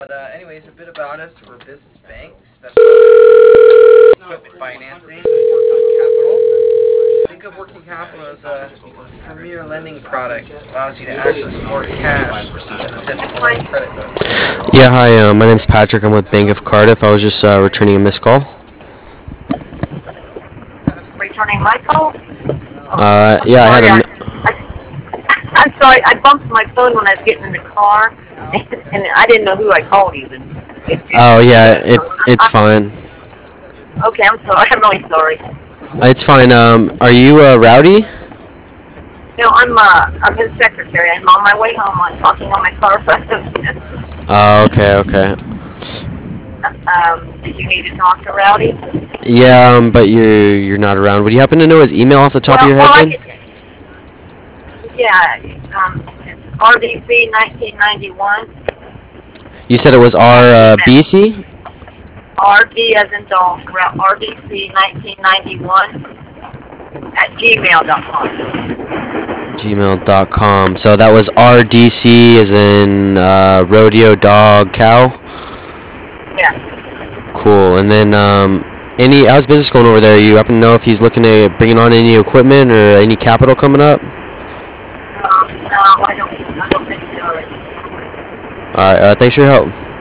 But anyways, a bit about us. We're a business bank, specializing in equipment financing. Think of working capital as a premier lending product. Allows you to access more cash than a typical credit card. Yeah, hi. My name's Patrick. I'm with Bank of Cardiff. I was just returning a missed call. Returning my call? I'm Yeah, I had sorry, a. I'm sorry, I bumped my phone when I was getting in the car, and I didn't know who I called even. Oh yeah, it's fine. Okay, I'm sorry, I'm really sorry. It's fine. Are you Rowdy? No, I'm his secretary. I'm on my way home. I'm talking on my car phone. Oh, okay. Did you need to talk to Rowdy? Yeah, but you're not around. Would you happen to know his email off the top of your head, then? Yeah, it's RDC 1991. You said it was RBC? RD as in dog, RDC 1991 at gmail.com. Gmail.com. So that was RDC as in rodeo dog cow? Yeah. Cool. And then how's business going over there? You happen to know if he's looking at bringing on any equipment or any capital coming up? No, I don't think so. All right. Thanks for your help.